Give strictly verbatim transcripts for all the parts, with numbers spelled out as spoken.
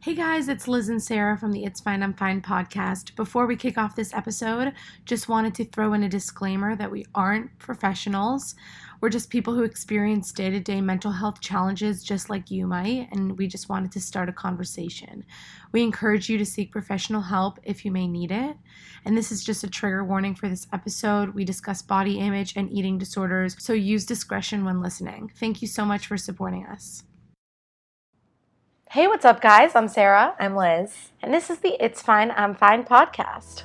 Hey guys, it's Liz and Sarah from the It's Fine, I'm Fine podcast. Before we kick off this episode, just wanted to throw in a disclaimer that we aren't professionals. We're just people who experience day-to-day mental health challenges just like you might, and we just wanted to start a conversation. We encourage you to seek professional help if you may need it. And this is just a trigger warning for this episode. We discuss body image and eating disorders, so use discretion when listening. Thank you so much for supporting us. Hey, what's up, guys? I'm Sarah. I'm Liz. And this is the It's Fine, I'm Fine podcast.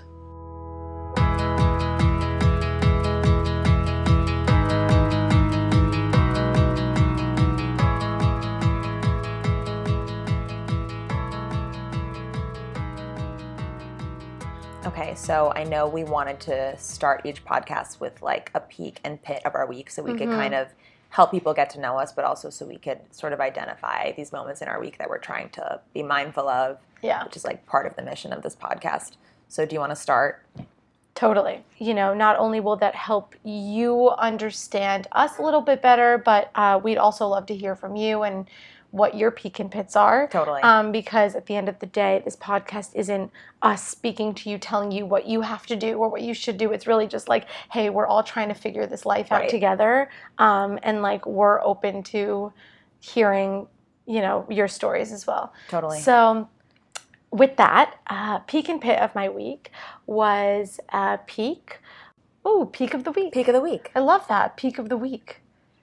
Okay, so I know we wanted to start each podcast with like a peek and pit of our week so we mm-hmm. could kind of help people get to know us, but also so we could sort of identify these moments in our week that we're trying to be mindful of, yeah. which is like part of the mission of this podcast. So do you want to start? Totally. You know, not only will that help you understand us a little bit better, but uh, we'd also love to hear from you and what your peak and pits are. Totally. Um, because at the end of the day, this podcast isn't us speaking to you, telling you what you have to do or what you should do. It's really just like, hey, we're all trying to figure this life out right. together. Um, and like, we're open to hearing, you know, your stories as well. Totally. So with that, uh, peak and pit of my week was uh, peak. Oh, peak of the week. Peak of the week. I love that. Peak of the week.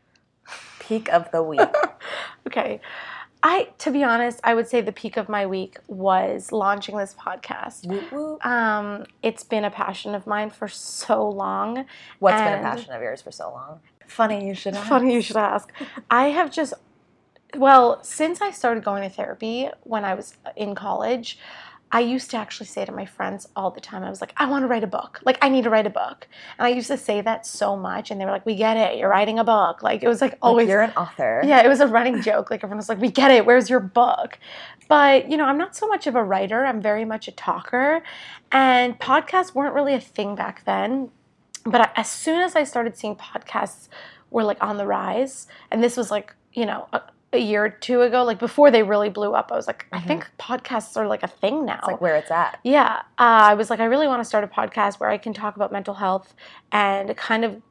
Peak of the week. Okay. I, to be honest, I would say the peak of my week was launching this podcast. Woo woo. Um, it's been a passion of mine for so long. What's been a passion of yours for so long? Funny you should ask. Funny you should ask. I have just, well, since I started going to therapy when I was in college, I used to actually say to my friends all the time, I was like, I want to write a book. Like, I need to write a book. And I used to say that so much. And they were like, we get it. You're writing a book. Like, it was like always. Like you're an author. Yeah, it was a running joke. Like, everyone was like, we get it. Where's your book? But, you know, I'm not so much of a writer. I'm very much a talker. And podcasts weren't really a thing back then. But as soon as I started seeing podcasts were like on the rise, and this was like, you know, a, a year or two ago, like before they really blew up, I was like, mm-hmm. I think podcasts are like a thing now. It's like where it's at. Yeah. Uh, I was like, I really want to start a podcast where I can talk about mental health and kind of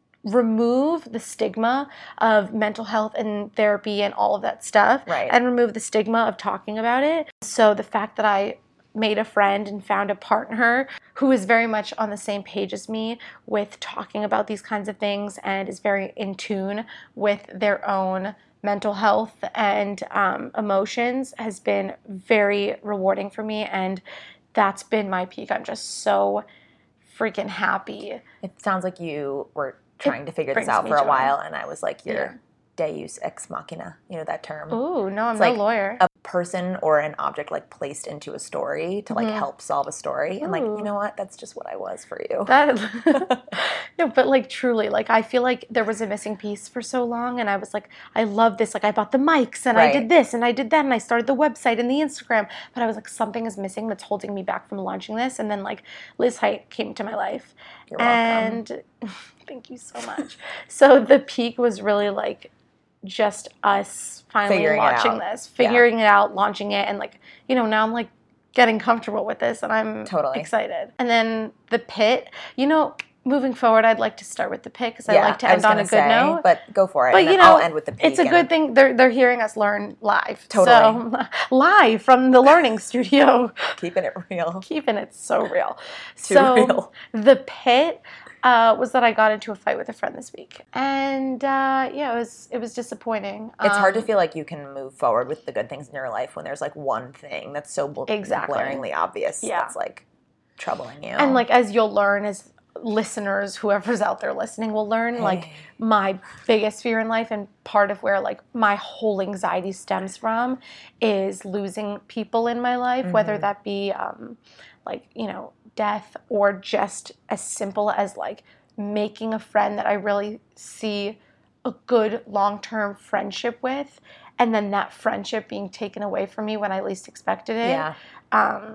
remove the stigma of mental health and therapy and all of that stuff. Right. And remove the stigma of talking about it. So the fact that I made a friend and found a partner who is very much on the same page as me with talking about these kinds of things and is very in tune with their own mental health and um, emotions has been very rewarding for me, and that's been my peak. I'm just so freaking happy. It sounds like you were trying it to figure this out for a joy. while, and I was like, you're yeah. Deus ex machina, you know that term? Ooh, no, I'm it's no like lawyer. A person or an object like placed into a story to like mm-hmm. help solve a story. And like, you know what? That's just what I was for you. That, no, but like truly, like I feel like there was a missing piece for so long, and I was like, I love this. Like I bought the mics and right. I did this and I did that and I started the website and the Instagram. But I was like, something is missing that's holding me back from launching this. And then like Liz Height came to my life. You're welcome. And thank you so much. So the peak was really like just us finally figuring launching this, figuring yeah. it out, launching it, and like, you know, now I'm like getting comfortable with this and I'm totally excited. And then the pit, you know, moving forward, I'd like to start with the pit because yeah, I like to end on a good say, note. But go for it. But and you then know, I'll end with the peak. It's a good thing they're they're hearing us learn live. Totally. So live from the learning studio. Keeping it real. Keeping it so real. Too so real. The pit Uh, was that I got into a fight with a friend this week, and uh, yeah, it was it was disappointing. It's um, hard to feel like you can move forward with the good things in your life when there's like one thing that's so bl- exactly. blaringly obvious. Yeah. That's like troubling you. And like as you'll learn, as listeners, whoever's out there listening will learn, hey. like my biggest fear in life and part of where like my whole anxiety stems from is losing people in my life, mm-hmm. whether that be um, like you know. death or just as simple as like making a friend that I really see a good long-term friendship with, and then that friendship being taken away from me when I least expected it. Yeah. Um,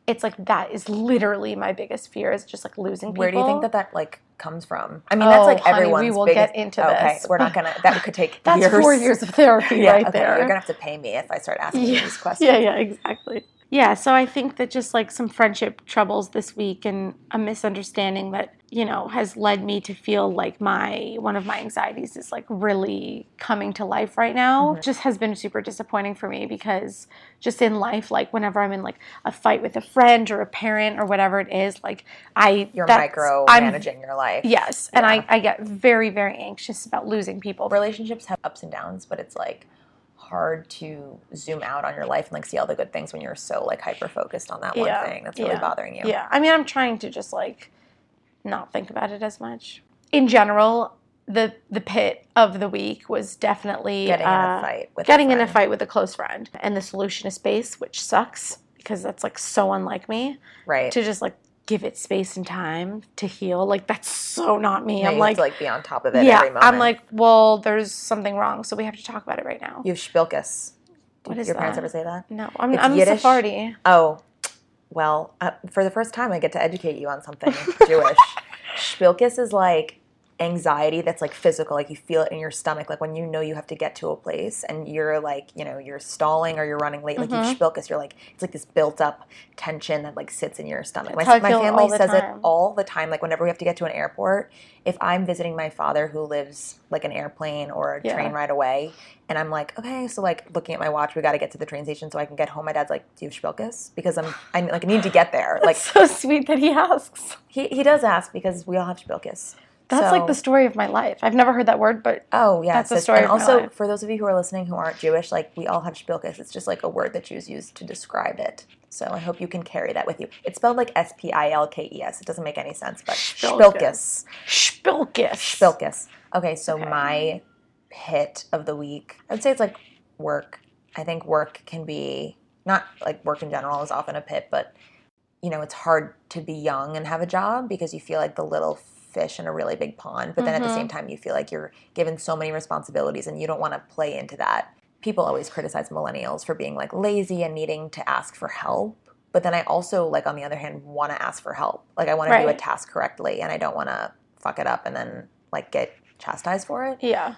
it's like that is literally my biggest fear is just like losing people. Where do you think that that like comes from? I mean, oh, that's like honey, everyone's we will biggest... get into okay, this. we're not gonna. That could take that's years. four years of therapy yeah, right okay, there. You're gonna have to pay me if I start asking yeah. you these questions. Yeah, yeah, exactly. Yeah, so I think that just like some friendship troubles this week and a misunderstanding that, you know, has led me to feel like my, one of my anxieties is like really coming to life right now. Mm-hmm. Just has been super disappointing for me because just in life, like whenever I'm in like a fight with a friend or a parent or whatever it is, like I... You're micromanaging your life. Yes, and yeah. I, I get very, very anxious about losing people. Relationships have ups and downs, but it's like hard to zoom out on your life and like see all the good things when you're so like hyper focused on that one yeah. thing that's really yeah. bothering you. Yeah, I mean, I'm trying to just like not think about it as much. In general, the the pit of the week was definitely getting uh, in a fight with getting a in a fight with a close friend, and the solution is space, which sucks because that's like so unlike me. Right. To just like give it space and time to heal. Like, that's so not me. Yeah, I'm you like, have to, like, be on top of it yeah, every moment. I'm like, well, there's something wrong, so we have to talk about it right now. You have Spilkus. What Did is your that? parents ever say that? No, I'm, It's I'm Yiddish. Sephardi. Oh, well, uh, for the first time, I get to educate you on something Jewish. Spilkus is like anxiety that's like physical, like you feel it in your stomach, like when you know you have to get to a place and you're like, you know, you're stalling or you're running late, like mm-hmm. you spilkus, you're like, it's like this built up tension that like sits in your stomach. That's My, how I my feel family all the says time. it all the time, like whenever we have to get to an airport, if I'm visiting my father who lives like an airplane or a yeah. train ride away, and I'm like, okay, so like looking at my watch, we got to get to the train station so I can get home. My dad's like, do you have spilkus? Because I'm, I like, I need to get there. Like, so sweet that he asks. He he does ask because we all have spilkus. That's so, like the story of my life. I've never heard that word, but oh yeah, that's the story and of also, my life. For those of you who are listening who aren't Jewish, like we all have spilkus. It's just like a word that Jews use to describe it. So I hope you can carry that with you. It's spelled like S P I L K E S. It doesn't make any sense, but spilkus. Spilkus. Spilkus. Okay, so okay. my hit of the week, I would say it's like work. I think work can be, not like work in general is often a pit, but you know, it's hard to be young and have a job because you feel like the little fish in a really big pond, but then mm-hmm. at the same time you feel like you're given so many responsibilities and you don't want to play into that. People always criticize millennials for being like lazy and needing to ask for help, but then I also, like, on the other hand, want to ask for help. Like, I want to right. do a task correctly and I don't want to fuck it up and then like get chastised for it. Yeah.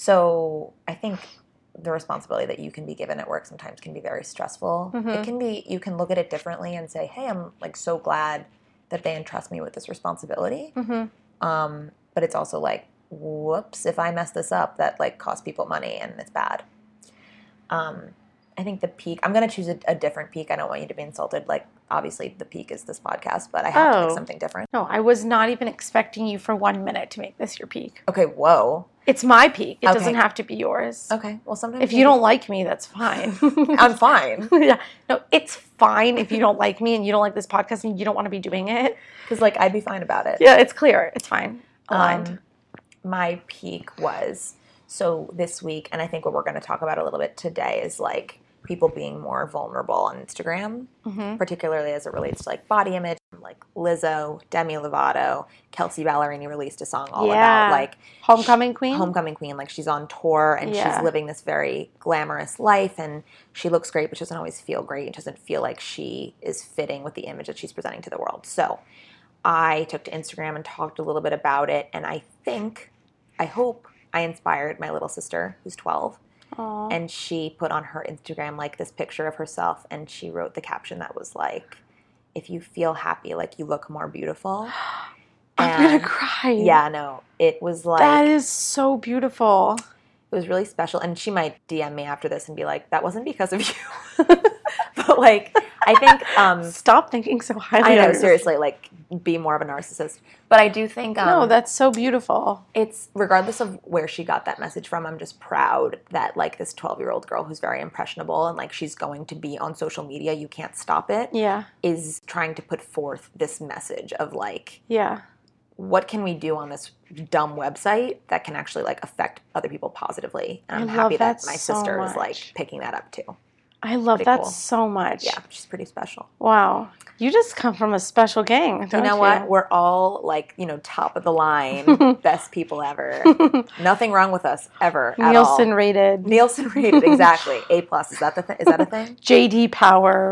So I think the responsibility that you can be given at work sometimes can be very stressful. Mm-hmm. It can be, you can look at it differently and say, hey, I'm like so glad that they entrust me with this responsibility. Mm-hmm. Um, but it's also like, whoops, if I mess this up, that like costs people money and it's bad. Um, I think the peak, I'm going to choose a, a different peak. I don't want you to be insulted. Like, obviously the peak is this podcast, but I have oh. to pick something different. No, I was not even expecting you for one minute to make this your peak. Okay, whoa. It's my peak. It okay. doesn't have to be yours. Okay, well sometimes... If you don't like me, that's fine. I'm fine. Yeah. No, it's fine if you don't like me and you don't like this podcast and you don't want to be doing it. Because, like, I'd be fine about it. Yeah, it's clear. It's fine. Aligned. Um, my peak was, so this week, and I think what we're going to talk about a little bit today is, like, people being more vulnerable on Instagram, mm-hmm. particularly as it relates to, like, body image. Like Lizzo, Demi Lovato, Kelsey Ballerini released a song all yeah. about like Homecoming Queen. Homecoming Queen, like she's on tour and yeah. she's living this very glamorous life and she looks great, but she doesn't always feel great. It doesn't feel like she is fitting with the image that she's presenting to the world. So I took to Instagram and talked a little bit about it, and I think, I hope I inspired my little sister who's twelve. Aww. And she put on her Instagram like this picture of herself, and she wrote the caption that was like, if you feel happy, like you look more beautiful. I'm and gonna cry. Yeah, no, it was like... That is so beautiful. It was really special. And she might D M me after this and be like, that wasn't because of you. But like, I think... Um, Stop thinking so highly. I know, seriously, like, be more of a narcissist. But I do think... Um, no, that's so beautiful. It's, regardless of where she got that message from, I'm just proud that, like, this twelve-year-old girl who's very impressionable and, like, she's going to be on social media, you can't stop it, yeah. is trying to put forth this message of, like... Yeah. What can we do on this dumb website that can actually, like, affect other people positively? And I'm I happy that, that my so sister much. is, like, picking that up, too. I love pretty that cool. so much. Yeah, she's pretty special. Wow. You just come from a special gang, don't you? You know you? what? We're all, like, you know, top of the line, best people ever. Nothing wrong with us, ever, at all. Nielsen rated. Nielsen rated, exactly. A plus. Is that the th- Is that a thing? J D Power.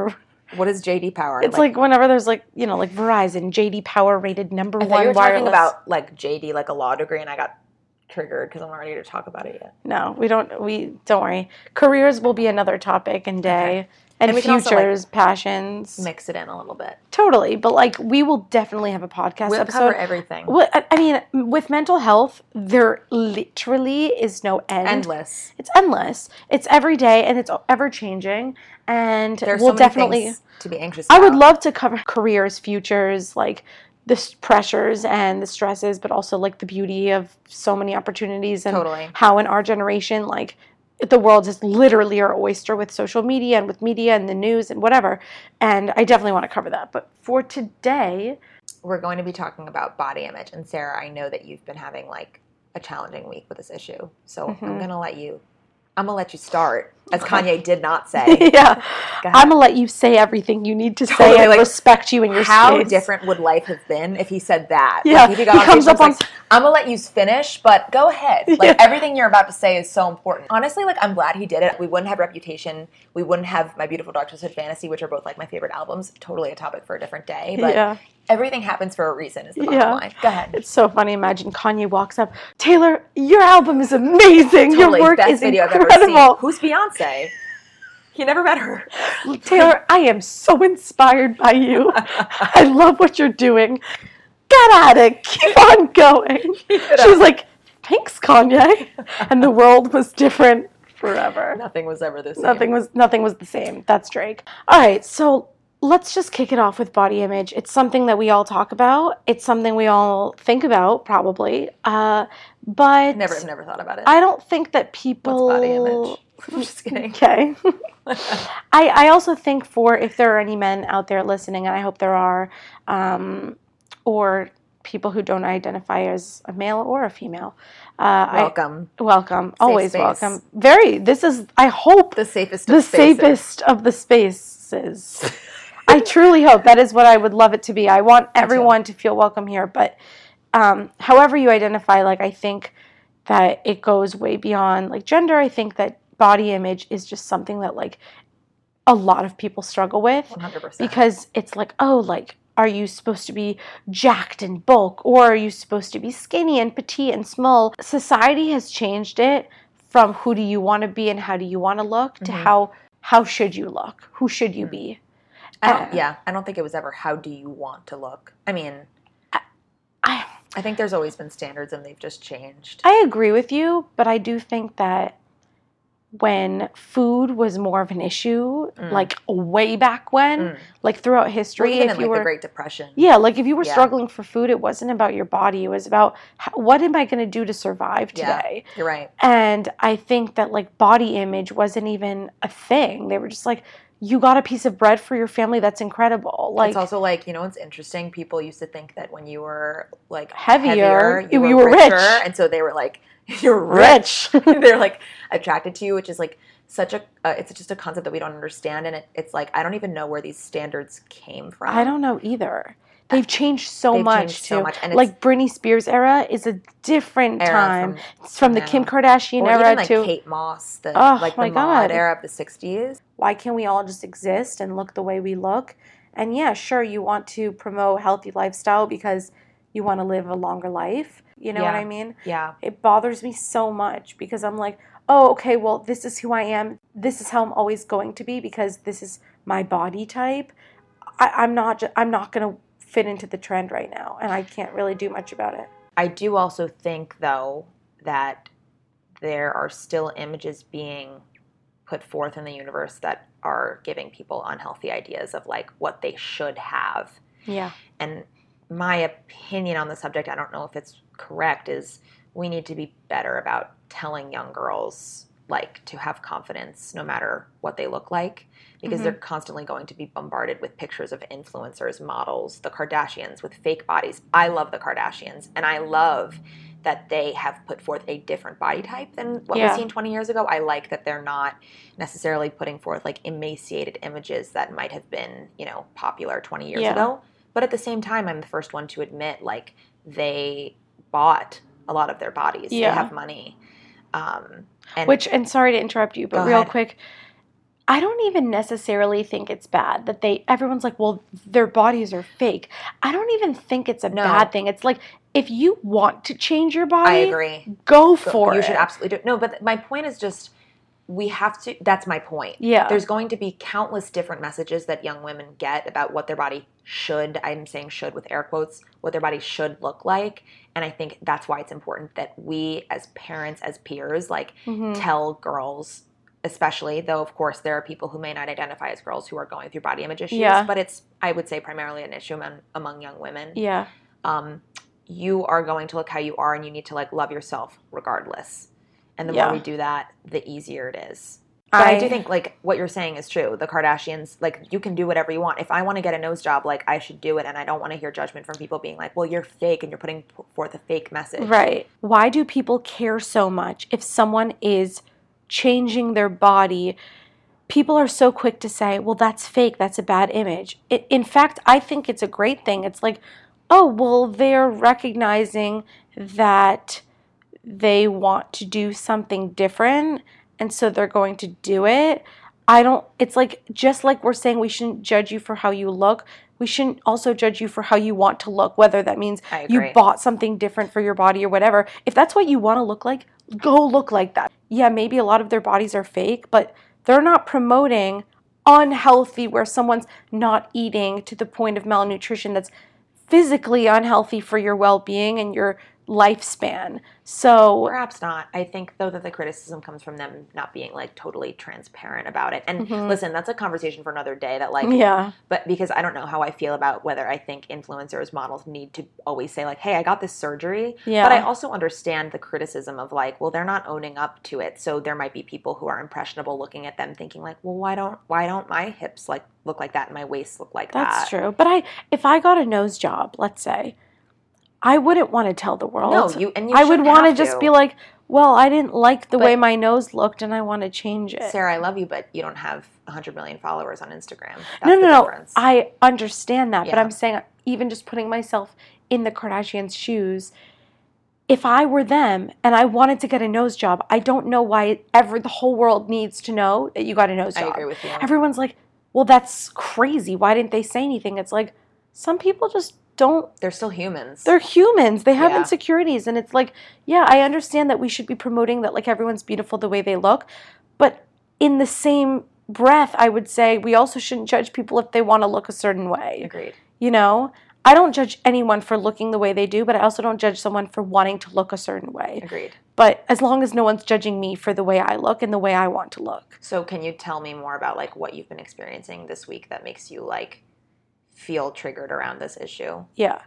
What is J D Power? It's like, like whenever there's like, you know, like Verizon, J D Power rated number I one you were wireless. talking about like J D, like a law degree, and I got triggered because I'm not ready to talk about it yet. No, we don't. We don't worry. Careers will be another topic and day, okay. and, and we futures, can also, like, passions. Mix it in a little bit. Totally, but like we will definitely have a podcast we'll episode. Cover everything. Well, I mean, with mental health, there literally is no end. Endless. It's endless. It's every day, and it's ever changing. And There's we'll so many definitely things to be anxious about. I would love to cover careers, futures, like the pressures and the stresses, but also like the beauty of so many opportunities and totally. How in our generation, like the world is literally our oyster with social media and with media and the news and whatever. And I definitely want to cover that. But for today, we're going to be talking about body image. And Sarah, I know that you've been having like a challenging week with this issue. So mm-hmm. I'm going to let you, I'm going to let you start. As Kanye did not say. Yeah. I'm going to let you say everything you need to totally, say and like, respect you in your how space. How different would life have been if he said that? Yeah. Like, if he, got he on comes up on... like, I'm going to let you finish, but go ahead. Like, yeah. Everything you're about to say is so important. Honestly, like, I'm glad he did it. We wouldn't have Reputation. We wouldn't have My Beautiful Dark Twisted Fantasy, which are both, like, my favorite albums. Totally a topic for a different day. But yeah. everything happens for a reason is the bottom yeah. line. Go ahead. It's so funny. Imagine Kanye walks up. Taylor, your album is amazing. Totally. Your work Best is video incredible. I've ever seen. Who's Beyonce? He never met her. Taylor, I am so inspired by you. I love what you're doing. Get at it. Keep on going. Keep She's like, thanks, Kanye. And the world was different forever. Nothing was ever the same. Nothing was nothing was the same. That's Drake. All right, so let's just kick it off with body image. It's something that we all talk about. It's something we all think about, probably. Uh, but never, I've never thought about it. I don't think that people. What's body image? I'm just kidding. Okay. I, I also think for if there are any men out there listening, and I hope there are, um, or people who don't identify as a male or a female. Uh, welcome. I, welcome. Safe Always space. welcome. Very, this is, I hope, the safest of the spaces. safest of the spaces. I truly hope that is what I would love it to be. I want everyone to feel welcome here, but um, however you identify, like, I think that it goes way beyond, like, gender. I think that body image is just something that, like, a lot of people struggle with. one hundred percent. Because it's like, oh, like, are you supposed to be jacked and bulk, or are you supposed to be skinny and petite and small? Society has changed it from who do you want to be and how do you want to look to mm-hmm. how how should you look? Who should you mm-hmm. be? I don't, uh, yeah, I don't think it was ever how do you want to look. I mean, I, I I think there's always been standards and they've just changed. I agree with you, but I do think that when food was more of an issue, mm. like way back when, mm. like throughout history, well, even if in, you like, were the Great Depression, yeah, like if you were yeah. struggling for food, it wasn't about your body; it was about how, what am I going to do to survive today. Yeah, you're right. And I think that like body image wasn't even a thing. They were just like, you got a piece of bread for your family. That's incredible. Like, it's also like, you know, it's interesting. People used to think that when you were like heavier, heavier you, you were, were richer, rich, and so they were like, you're rich. They're like attracted to you, which is like such a. Uh, it's just a concept that we don't understand, and it, it's like I don't even know where these standards came from. I don't know either. They've changed so They've much changed too. So much. And like Britney Spears era is a different era time. From, it's from the Kim Kardashian or era even, like, to Kate Moss, the oh, like my the God. mod era of the sixties. Why can't we all just exist and look the way we look? And yeah, sure, you want to promote healthy lifestyle because you want to live a longer life. You know yeah. what I mean? Yeah. It bothers me so much because I'm like, oh, okay, well, this is who I am. This is how I'm always going to be because this is my body type. I, I'm not. Just, I'm not going to fit into the trend right now, and I can't really do much about it. I do also think, though, that there are still images being put forth in the universe that are giving people unhealthy ideas of like what they should have. Yeah. And my opinion on the subject, I don't know if it's correct, is we need to be better about telling young girls like to have confidence no matter what they look like, because mm-hmm. they're constantly going to be bombarded with pictures of influencers, models, the Kardashians with fake bodies. I love the Kardashians, and I love that they have put forth a different body type than what yeah. was seen twenty years ago. I like that they're not necessarily putting forth like emaciated images that might have been, you know, popular twenty years yeah. ago. But at the same time, I'm the first one to admit like they bought a lot of their bodies. Yeah. They have money. Um, and Which, and sorry to interrupt you, but real ahead. quick, I don't even necessarily think it's bad that they, everyone's like, well, their bodies are fake. I don't even think it's a No. bad thing. It's like, if you want to change your body, I agree. Go for you it. You should absolutely do it. No, but my point is just, we have to, that's my point. Yeah. There's going to be countless different messages that young women get about what their body should, I'm saying should with air quotes, what their body should look like. And I think that's why it's important that we as parents, as peers, like mm-hmm. tell girls, especially, though of course there are people who may not identify as girls who are going through body image issues, yeah. but it's, I would say, primarily an issue among, among young women. Yeah. Um, you are going to look how you are, and you need to like love yourself regardless. And the yeah. more we do that, the easier it is. But I, I do think, like, what you're saying is true. The Kardashians, like, you can do whatever you want. If I want to get a nose job, like, I should do it. And I don't want to hear judgment from people being like, well, you're fake and you're putting forth a fake message. Right. Why do people care so much if someone is changing their body? People are so quick to say, well, that's fake. That's a bad image. It, in fact, I think it's a great thing. It's like, oh, well, they're recognizing that they want to do something different, and so they're going to do it. I don't, it's like, just like we're saying we shouldn't judge you for how you look, we shouldn't also judge you for how you want to look, whether that means you bought something different for your body or whatever. If that's what you want to look like, go look like that. Yeah, maybe a lot of their bodies are fake, but they're not promoting unhealthy where someone's not eating to the point of malnutrition that's physically unhealthy for your well-being and your lifespan. So perhaps not. I think though that the criticism comes from them not being like totally transparent about it. And mm-hmm. listen, that's a conversation for another day that like, yeah. but because I don't know how I feel about whether I think influencers, models need to always say like, hey, I got this surgery. Yeah. But I also understand the criticism of like, well, they're not owning up to it. So there might be people who are impressionable looking at them thinking like, well, why don't, why don't my hips like look like that and my waist look like that's that? That's true. But I, if I got a nose job, let's say, I wouldn't want to tell the world. No, you and you I would want to just be like, well, I didn't like the but, way my nose looked and I want to change it. Sarah, I love you, but you don't have one hundred million followers on Instagram. That's no, no, the no. difference. I understand that, yeah. but I'm saying even just putting myself in the Kardashians' shoes, if I were them and I wanted to get a nose job, I don't know why ever the whole world needs to know that you got a nose job. I agree with you. Everyone's like, well, that's crazy. Why didn't they say anything? It's like, some people just don't. They're still humans. They're humans. They have yeah. insecurities. And it's like, yeah, I understand that we should be promoting that like everyone's beautiful the way they look. But in the same breath, I would say we also shouldn't judge people if they want to look a certain way. Agreed. You know? I don't judge anyone for looking the way they do, but I also don't judge someone for wanting to look a certain way. Agreed. But as long as no one's judging me for the way I look and the way I want to look. So can you tell me more about like what you've been experiencing this week that makes you like feel triggered around this issue? Yeah.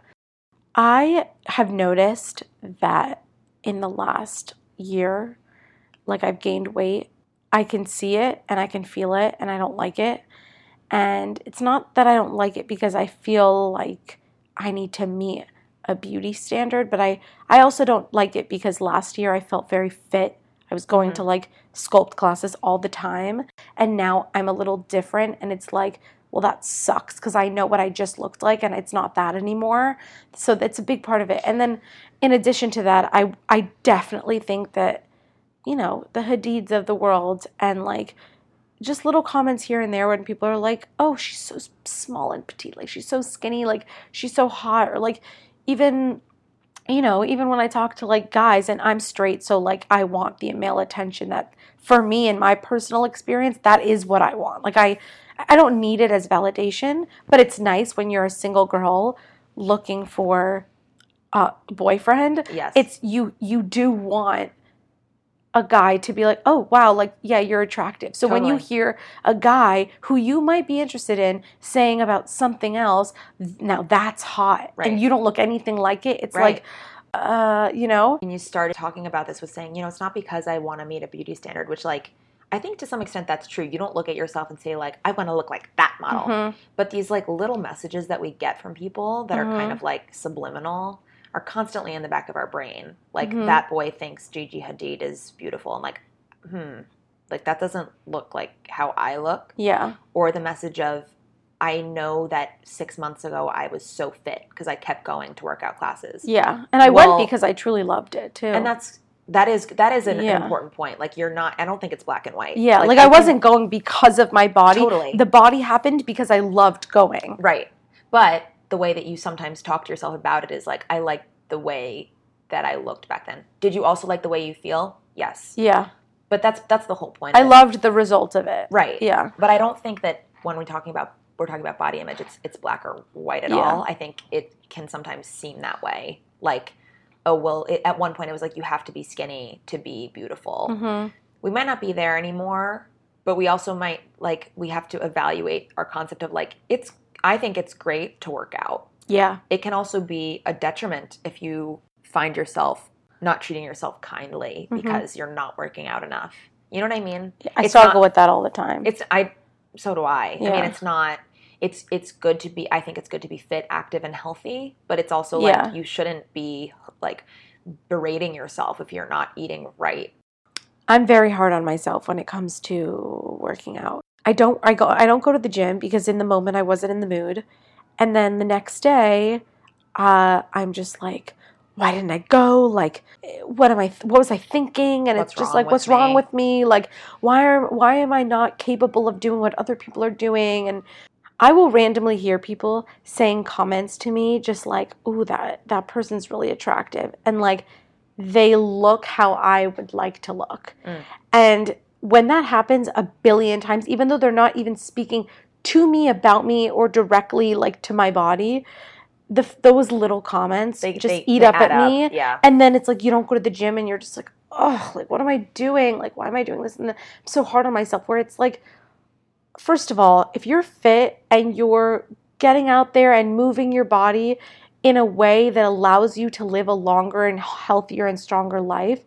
I have noticed that in the last year, like I've gained weight. I can see it and I can feel it and I don't like it. And it's not that I don't like it because I feel like I need to meet a beauty standard, but I, I also don't like it because last year I felt very fit. I was going mm-hmm. to like sculpt classes all the time. And now I'm a little different and it's like, well, that sucks because I know what I just looked like and it's not that anymore. So that's a big part of it. And then in addition to that, I I definitely think that, you know, the Hadids of the world and like just little comments here and there when people are like, oh, she's so small and petite, like she's so skinny, like she's so hot, or like even, you know, even when I talk to like guys and I'm straight, so like I want the male attention that for me in my personal experience, that is what I want. Like I I don't need it as validation, but it's nice when you're a single girl looking for a boyfriend. Yes. It's you you do want a guy to be like, oh, wow, like, yeah, you're attractive. So totally. When you hear a guy who you might be interested in saying about something else, now that's hot. Right. And you don't look anything like it. It's right. like, uh, you know. And you started talking about this with saying, you know, it's not because I want to meet a beauty standard, which like, I think to some extent that's true. You don't look at yourself and say like, I want to look like that model. Mm-hmm. But these like little messages that we get from people that mm-hmm. are kind of like subliminal are constantly in the back of our brain. Like mm-hmm. that boy thinks Gigi Hadid is beautiful and like, hmm, like that doesn't look like how I look. Yeah. Or the message of, I know that six months ago I was so fit because I kept going to workout classes. Yeah. And I well, went because I truly loved it too. And that's That is that is an Yeah. important point. Like, you're not, I don't think it's black and white. Yeah, like, I I think- wasn't going because of my body. Totally. The body happened because I loved going. Right. But the way that you sometimes talk to yourself about it is like, I like the way that I looked back then. Did you also like the way you feel? Yes. Yeah. But that's that's the whole point. I of it. loved the result of it. Right. Yeah. But I don't think that when we're talking about we're talking about body image, it's it's black or white at Yeah. all. I think it can sometimes seem that way. Like, oh well, it, at one point it was like you have to be skinny to be beautiful. Mm-hmm. We might not be there anymore, but we also might, like, we have to evaluate our concept of, like, it's. I think it's great to work out. Yeah. It can also be a detriment if you find yourself not treating yourself kindly Mhm. because you're not working out enough. You know what I mean? I It's struggle not- with that all the time. It's I. So do I. I Yeah. mean, it's not. It's it's good to be. I think it's good to be fit, active, and healthy. But it's also like Yeah. you shouldn't be like berating yourself if you're not eating right. I'm very hard on myself when it comes to working out. I don't I go I don't go to the gym because in the moment I wasn't in the mood. And then the next day, uh, I'm just like, why didn't I go? Like, what am I what was I thinking? And What's it's just wrong like, with what's wrong me? with me? Like, why are why am I not capable of doing what other people are doing? And I will randomly hear people saying comments to me just like, ooh, that that person's really attractive. And like they look how I would like to look. Mm. And when that happens a billion times, even though they're not even speaking to me about me or directly like to my body, the those little comments They just they, eat they up add at me. Yeah. And then it's like you don't go to the gym and you're just like, oh, like what am I doing? Like why am I doing this? And I'm so hard on myself where it's like, first of all, if you're fit and you're getting out there and moving your body in a way that allows you to live a longer and healthier and stronger life,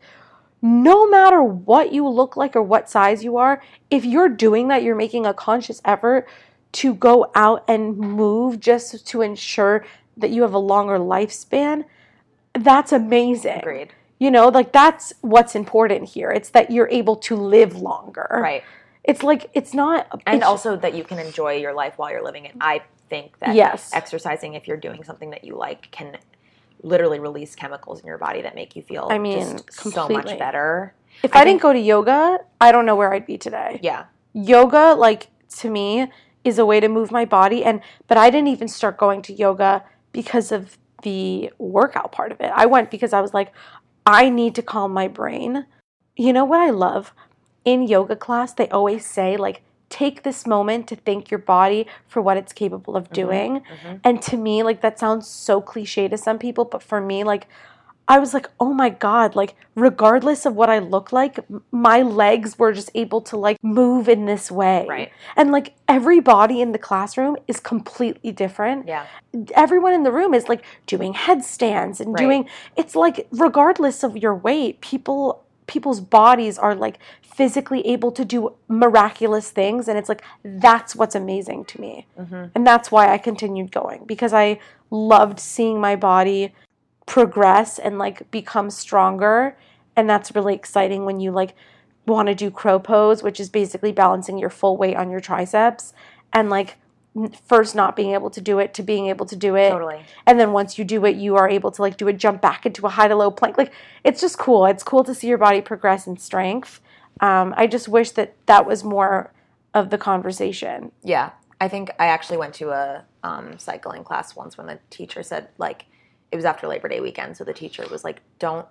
no matter what you look like or what size you are, if you're doing that, you're making a conscious effort to go out and move just to ensure that you have a longer lifespan, that's amazing. Agreed. You know, like that's what's important here. It's that you're able to live longer. Right. It's like, it's not. And it's- also that you can enjoy your life while you're living it. I think that Yes. exercising, if you're doing something that you like, can literally release chemicals in your body that make you feel I mean, just so completely. much better. if I I, think- didn't go to yoga, I don't know where I'd be today. Yeah. Yoga, like, to me, is a way to move my body. And but I didn't even start going to yoga because of the workout part of it. I went because I was like, I need to calm my brain. You know what I love? In yoga class, they always say, like, take this moment to thank your body for what it's capable of doing. Mhm. And to me, like, that sounds so cliche to some people, but for me, like, I was like, oh my God, like, regardless of what I look like, m- my legs were just able to, like, move in this way. Right. And, like, every body in the classroom is completely different. Yeah. Everyone in the room is, like, doing headstands and Right. doing, it's like, regardless of your weight, people, people's bodies are, like, physically able to do miraculous things. And it's like, that's what's amazing to me. Mhm. And that's why I continued going, because I loved seeing my body progress and like become stronger. And that's really exciting when you like want to do crow pose, which is basically balancing your full weight on your triceps and like n- first not being able to do it to being able to do it. Totally. And then once you do it, you are able to like do a jump back into a high to low plank. Like it's just cool. It's cool to see your body progress in strength. Um, I just wish that that was more of the conversation. Yeah. I think I actually went to a um, cycling class once when the teacher said, like, it was after Labor Day weekend, so the teacher was like, don't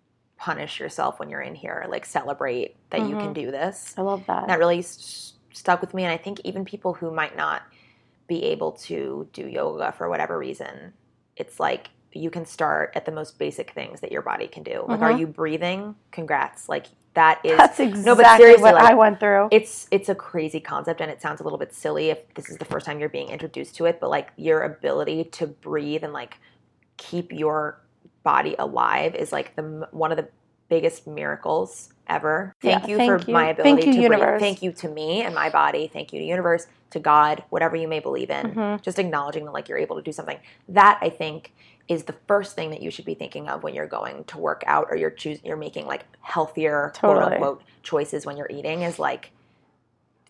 punish yourself when you're in here. Like, celebrate that you can do this. I love that. And that really s- stuck with me. And I think even people who might not be able to do yoga for whatever reason, it's like you can start at the most basic things that your body can do. Like, are Mhm. you breathing? Congrats. Like, that is... That's exactly no, but seriously, what like, I went through. It's it's a crazy concept, and it sounds a little bit silly if this is the first time you're being introduced to it, but like your ability to breathe and like keep your body alive is like the one of the biggest miracles ever. Thank Yeah, you thank for you. my ability Thank you, to universe. breathe. Thank you to me and my body. Thank you to universe, to God, whatever you may believe in. Mhm. Just acknowledging that like you're able to do something. That I think is the first thing that you should be thinking of when you're going to work out or you're choosing you're making like healthier Totally. quote unquote choices when you're eating is like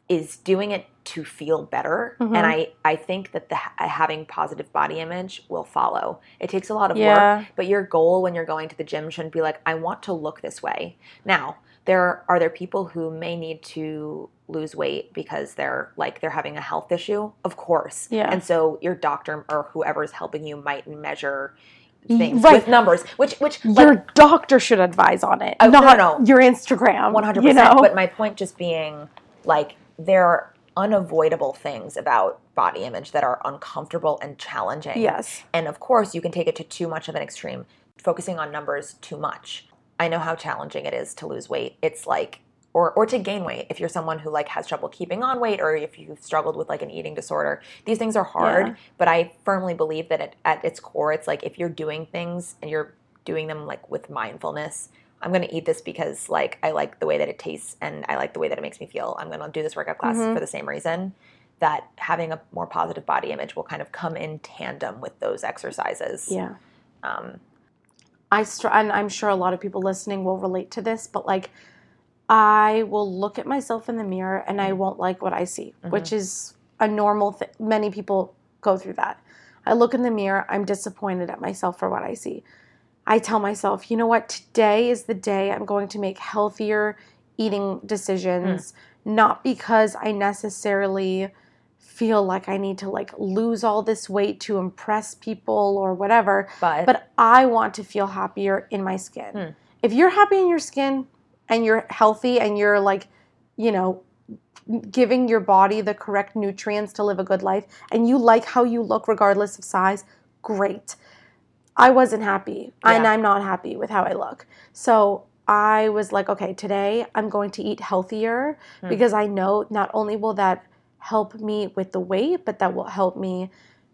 is doing it to feel better. Mm-hmm. And I, I think that the having positive body image will follow. It takes a lot of Yeah. work, but your goal when you're going to the gym shouldn't be like, I want to look this way. Now, there are there people who may need to lose weight because they're like they're having a health issue? Of course. Yeah. And so your doctor or whoever is helping you might measure things Right. with numbers, which which your like, doctor should advise on it, uh, not no, no. your Instagram. one hundred You percent. know? But my point just being, like, there are unavoidable things about body image that are uncomfortable and challenging. Yes. And of course, you can take it to too much of an extreme, focusing on numbers too much. I know how challenging it is to lose weight. It's like, or or to gain weight if you're someone who like has trouble keeping on weight, or if you've struggled with like an eating disorder. These things are hard, Yeah. but I firmly believe that it, at its core, it's like if you're doing things and you're doing them like with mindfulness, I'm going to eat this because like I like the way that it tastes and I like the way that it makes me feel. I'm going to do this workout class Mm-hmm. for the same reason. That having a more positive body image will kind of come in tandem with those exercises. Yeah. Um, I str- and I'm sure a lot of people listening will relate to this, but like I will look at myself in the mirror and I won't like what I see, Mhm. which is a normal thing. Many people go through that. I look in the mirror, I'm disappointed at myself for what I see. I tell myself, you know what, today is the day I'm going to make healthier eating decisions, mm. not because I necessarily feel like I need to like lose all this weight to impress people or whatever, but, but I want to feel happier in my skin. Mm. If you're happy in your skin and you're healthy and you're like, you know, giving your body the correct nutrients to live a good life and you like how you look regardless of size, great. I wasn't happy yeah. and I'm not happy with how I look. So I was like, okay, today I'm going to eat healthier mm. because I know not only will that help me with the weight, but that will help me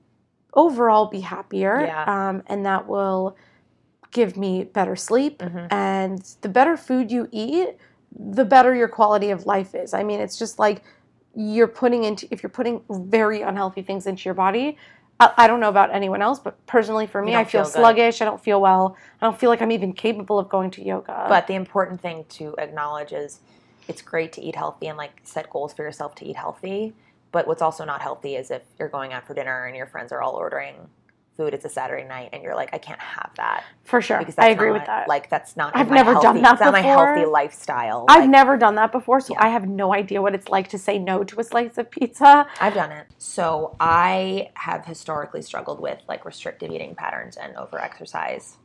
overall be happier. Yeah. Um, and that will give me better sleep. Mm-hmm. And the better food you eat, the better your quality of life is. I mean, it's just like you're putting into, if you're putting very unhealthy things into your body, I, I don't know about anyone else, but personally for me, I feel, feel sluggish. I don't feel well. I don't feel like I'm even capable of going to yoga. But the important thing to acknowledge is it's great to eat healthy and like set goals for yourself to eat healthy. But what's also not healthy is if you're going out for dinner and your friends are all ordering food, it's a Saturday night, and you're like, I can't have that. For sure. I agree not, with that. Like, that's not I've my never healthy, done that it's not before. my healthy lifestyle. I've like, never done that before, so yeah. I have no idea what it's like to say no to a slice of pizza. I've done it. So I have historically struggled with, like, restrictive eating patterns and over-exercise.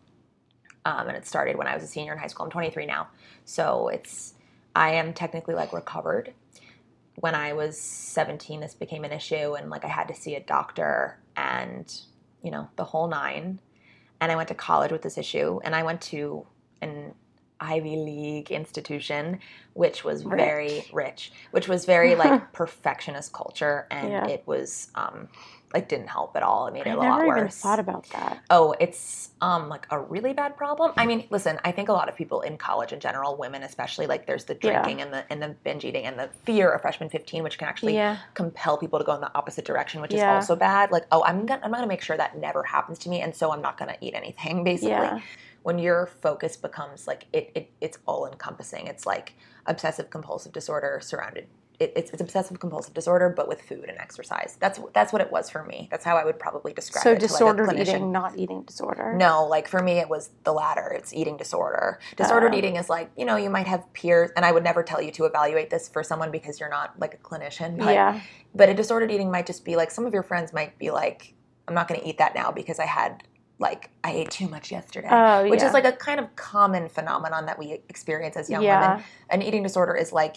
Um, and it started when I was a senior in high school. I'm twenty-three now. So it's, I am technically, like, recovered. When I was seventeen, this became an issue, and, like, I had to see a doctor and, you know, the whole nine. And I went to college with this issue, and I went to an Ivy League institution, which was rich. very rich, which was very, like, perfectionist culture, and yeah. it was, um, like, didn't help at all. It made it I a lot worse. I never even thought about that. Oh, it's, um, like, a really bad problem. I mean, listen, I think a lot of people in college in general, women especially, like, there's the drinking yeah. and the and the binge eating and the fear of freshman fifteen, which can actually yeah. compel people to go in the opposite direction, which yeah. is also bad. Like, oh, I'm gonna, I'm going to make sure that never happens to me, and so I'm not going to eat anything, basically. Yeah. When your focus becomes, like, it, it it's all-encompassing. It's like obsessive-compulsive disorder surrounded. It, it's, it's obsessive-compulsive disorder, but with food and exercise. That's that's what it was for me. That's how I would probably describe so it to, disordered like, a clinician. eating, not eating disorder? No, like, for me, it was the latter. It's eating disorder. Disordered uh, eating is like, you know, you might have peers, and I would never tell you to evaluate this for someone because you're not, like, a clinician. But, yeah. But a disordered eating might just be, like, some of your friends might be like, I'm not going to eat that now because I had... like, I ate too much yesterday, oh, which yeah. is, like, a kind of common phenomenon that we experience as young yeah. women. An eating disorder is, like,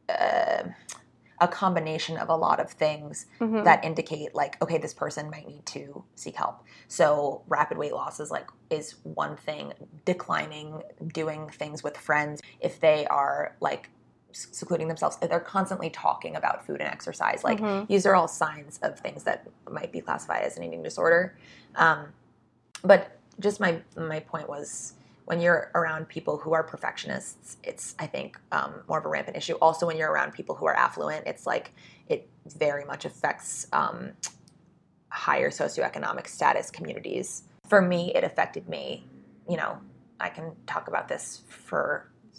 uh, a combination of a lot of things mm-hmm. that indicate, like, okay, this person might need to seek help. So rapid weight loss is, like, is one thing. Declining, doing things with friends, if they are, like, secluding themselves, if they're constantly talking about food and exercise, like, mm-hmm. these are all signs of things that might be classified as an eating disorder. Um, But just my my point was, when you're around people who are perfectionists, it's, I think, um, more of a rampant issue. Also, when you're around people who are affluent, it's like it very much affects um, higher socioeconomic status communities. For me, it affected me. You know, I can talk about this for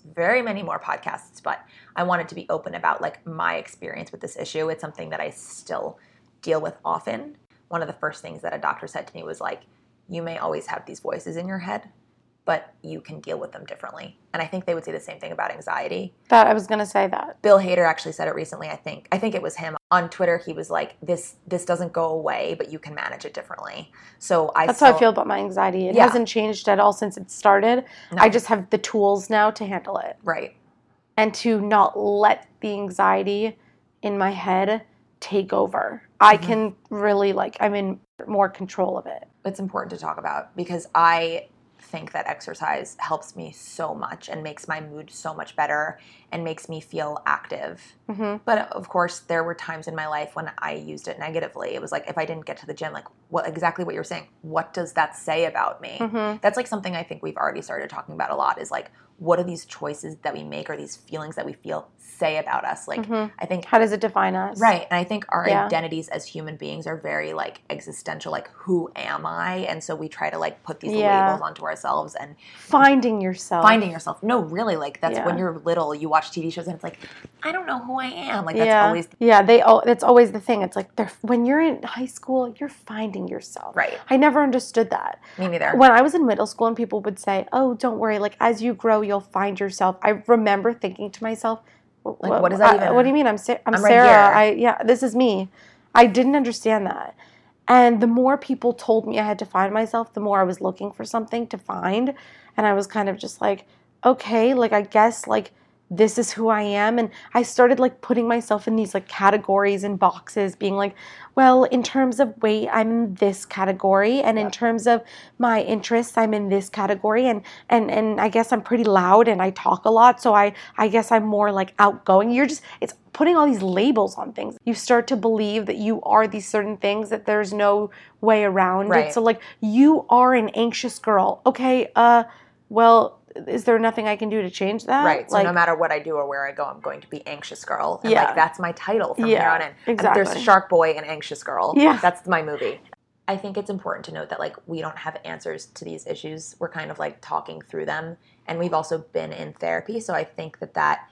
very many more podcasts, but I wanted to be open about like my experience with this issue. It's something that I still deal with often. One of the first things that a doctor said to me was like, you may always have these voices in your head, but you can deal with them differently. And I think they would say the same thing about anxiety. That I was going to say that. Bill Hader actually said it recently, I think. I think it was him. On Twitter, he was like, this this doesn't go away, but you can manage it differently. So I That's still, how I feel about my anxiety. It Yeah. hasn't changed at all since it started. No. I just have the tools now to handle it. Right. And to not let the anxiety in my head take over. I Mm-hmm. can really, like, I'm in more control of it. It's important to talk about because I think that exercise helps me so much and makes my mood so much better and makes me feel active. Mm-hmm. But of course, there were times in my life when I used it negatively. It was like, if I didn't get to the gym, like what exactly what you're saying, what does that say about me? Mm-hmm. That's like something I think we've already started talking about a lot is like, what do these choices that we make or these feelings that we feel say about us? Like, Mm-hmm. I think How does it define us? Right. And I think our Yeah. identities as human beings are very like existential, like who am I? And so we try to like put these Yeah. labels onto ourselves and Finding yourself. finding yourself. No, really, like that's Yeah. when you're little, you watch T V shows and it's like, I don't know who I am. Like that's yeah. always Yeah, they oh, that's always the thing. It's like they're when you're in high school, you're finding yourself. right. I never understood that. Me neither. When I was in middle school and people would say, "Oh, don't worry, like as you grow, you'll find yourself." I remember thinking to myself, Like, what does that I, even- What do you mean? I'm Sa- I'm, I'm right Sarah. here. I yeah, this is me. I didn't understand that. And the more people told me I had to find myself, the more I was looking for something to find. And I was kind of just like, okay, like I guess like this is who I am. And I started like putting myself in these like categories and boxes, being like, well, in terms of weight, I'm in this category. And in Yep. terms of my interests, I'm in this category. And and and I guess I'm pretty loud and I talk a lot. So I, I guess I'm more like outgoing. You're just it's putting all these labels on things. You start to believe that you are these certain things, that there's no way around Right. it. So like you are an anxious girl. Okay, uh well, is there nothing I can do to change that? Right. So like, no matter what I do or where I go, I'm going to be anxious girl. And Yeah. like that's my title from Yeah, here on in. And exactly. there's Shark Boy and Anxious Girl. Yeah. That's my movie. I think it's important to note that like we don't have answers to these issues. We're kind of like talking through them. And we've also been in therapy. So I think that that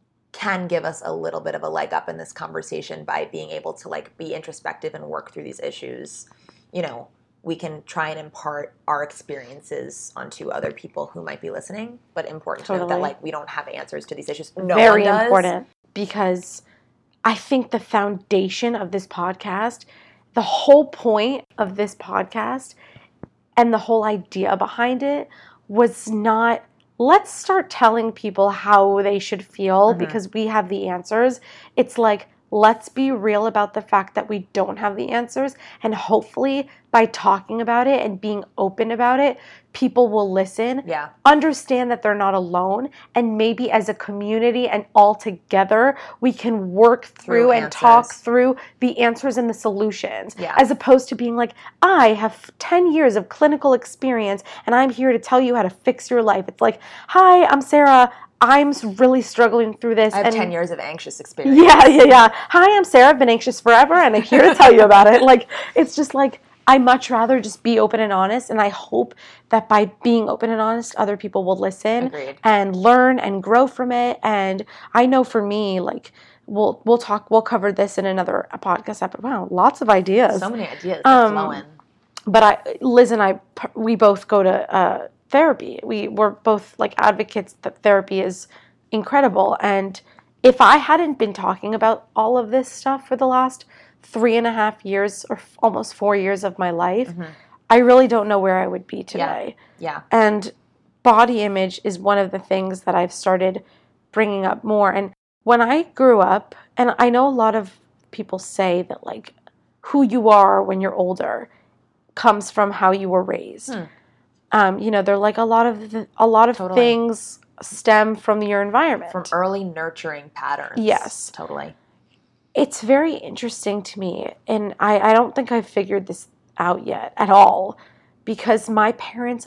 can give us a little bit of a leg up in this conversation by being able to like be introspective and work through these issues. You know, we can try and impart our experiences onto other people who might be listening, but important to note that Totally. like we don't have answers to these issues. No very one does. important, because I think the foundation of this podcast, the whole point of this podcast and the whole idea behind it was not, let's start telling people how they should feel Mhm. because we have the answers. It's like, let's be real about the fact that we don't have the answers. And hopefully by talking about it and being open about it, people will listen, Yeah. understand that they're not alone, and maybe as a community and all together, we can work through, Through and answers. talk through the answers and the solutions. Yeah. As opposed to being like, I have ten years of clinical experience and I'm here to tell you how to fix your life. It's like, hi, I'm Sarah. I'm really struggling through this. I have and ten years of anxious experience. yeah, yeah, yeah. Hi, I'm Sarah. I've been anxious forever, and I'm here to tell you about it. Like, it's just like, I much rather just be open and honest, and I hope that by being open and honest, other people will listen Agreed. and learn and grow from it. And I know for me, like, we'll we'll talk, we'll cover this in another podcast episode. Wow, lots of ideas. So many ideas Um, are flowing. But I, Liz and I, we both go to uh, therapy. We we're both like advocates that therapy is incredible. And if I hadn't been talking about all of this stuff for the last three and a half years or f- almost four years of my life, Mhm. I really don't know where I would be today. Yeah. And body image is one of the things that I've started bringing up more. And when I grew up, and I know a lot of people say that like who you are when you're older comes from how you were raised. Hmm. Um, you know, they're like a lot of the, a lot of Totally. things stem from your environment. From early nurturing patterns. Yes. Totally. It's very interesting to me, and I, I don't think I've figured this out yet at all, because my parents